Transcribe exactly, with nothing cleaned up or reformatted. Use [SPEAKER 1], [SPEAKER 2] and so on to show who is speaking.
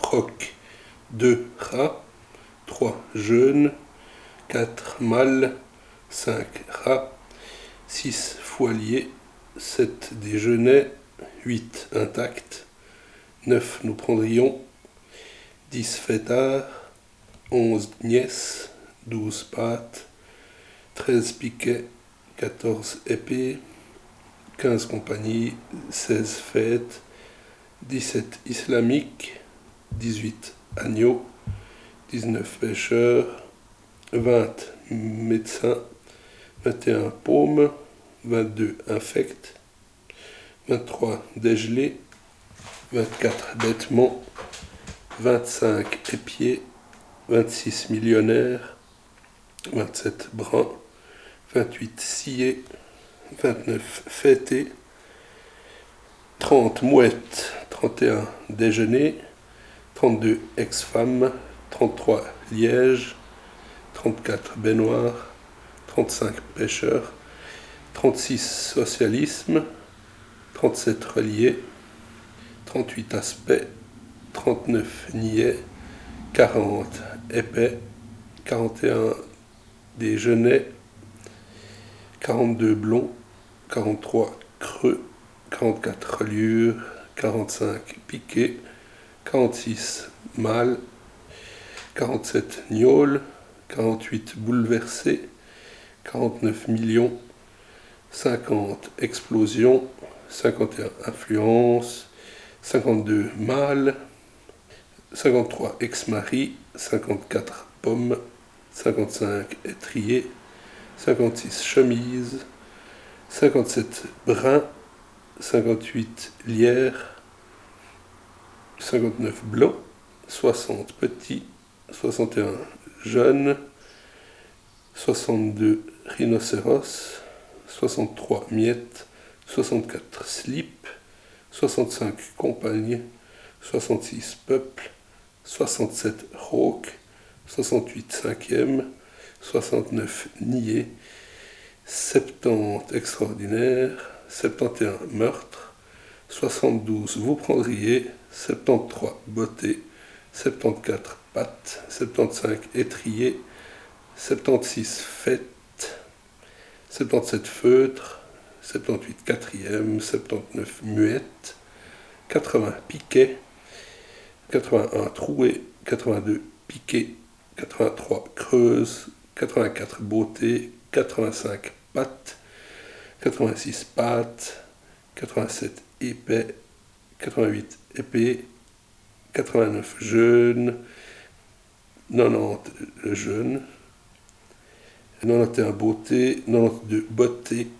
[SPEAKER 1] crocs, deux rats, trois jeunes, quatre mâles, cinq rats, six foiliers, sept déjeunets, huit intacts, neuf nous prendrions, dix fêtards, onze nièces, douze pâtes, treize piquets, quatorze épées, quinze compagnies, seize fêtes, dix-sept islamiques, dix-huit agneaux, dix-neuf pêcheurs, vingt médecins, vingt et un paumes, vingt-deux infects, vingt-trois dégelés, vingt-quatre bêtements, vingt-cinq épiers, vingt-six millionnaires, vingt-sept bruns, vingt-huit sciés, vingt-neuf fêtés, trente mouettes, trente et un déjeuners, trente-deux ex-femmes, trente-trois lièges, trente-quatre baignoires, trente-cinq pêcheurs, trente-six socialismes, trente-sept reliés, trente-huit aspects, trente-neuf niais, quarante épais, quarante et un déjeunets, quarante-deux blonds, quarante-trois creux, quarante-quatre reliures, quarante-cinq piquets, quarante-six mâles, quarante-sept gnôles, quarante-huit bouleversés, quarante-neuf millions, cinquante explosions, cinquante et un influences, cinquante-deux mâles, cinquante-trois ex-maris, cinquante-quatre pommes, cinquante-cinq étriers, cinquante-six chemises, cinquante-sept brins, cinquante-huit lierres, cinquante-neuf blancs, soixante petits, soixante et un jeunes, soixante-deux rhinocéros, soixante-trois miettes, soixante-quatre slips, soixante-cinq compagnes, soixante-six peuples, soixante-sept rauques, soixante-huit cinquièmes, soixante-neuf niais, soixante-dix extraordinaires, soixante et un meurtres, soixante-douze vous prendriez, soixante-treize beautés, soixante-quatorze pattes, soixante-quinze étriers, soixante-six fêtes, soixante-dix-sept feutres, soixante-dix-huit quatrièmes, soixante-dix-neuf muettes, quatre-vingts piquets, quatre-vingt-un troués, quatre-vingt-deux piquets, quatre-vingt-trois creuses, quatre-vingt-quatre beautés, quatre-vingt-cinq pattes, quatre-vingt-six pattes, quatre-vingt-sept épais, quatre-vingt-huit épées, quatre-vingt-neuf jeunes, quatre-vingt-dix jeunes, quatre-vingt-onze beautés, quatre-vingt-douze beautés,